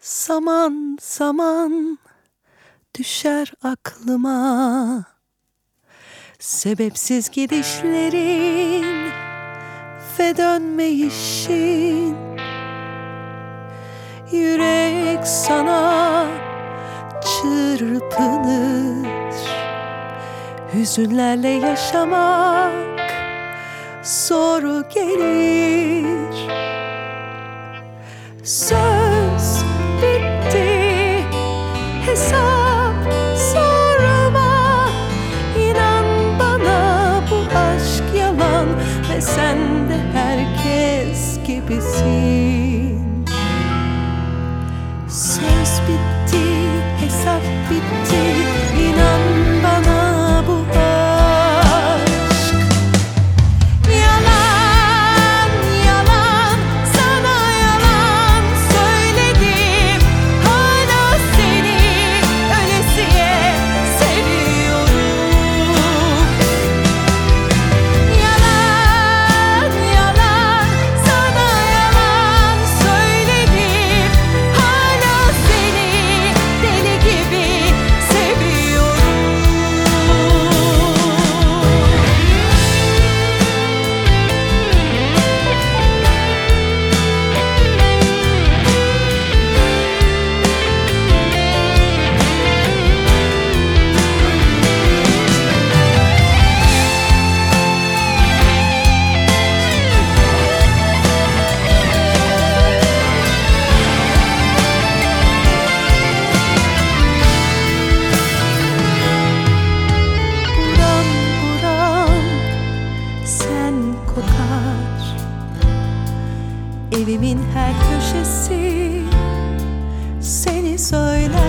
Zaman zaman düşer aklıma sebepsiz gidişlerin ve dönmeyişin. Yürek sana çırpınır, hüzünlerle yaşamak zor gelir. Söz bitti, hesap sorma. İnan bana, bu aşk yalan ve sen de herkes gibisin. Söz bitti, hesap bitti. İnan bana, bu aşk yalan, yalan. Sana yalan söyledim. Hala seni ölesiye seviyorum. Yalan, yalan. Sana yalan söyledim. Hala seni deli gibi seviyorum. Buram buram sen kokar, evimin her köşesi seni söyler.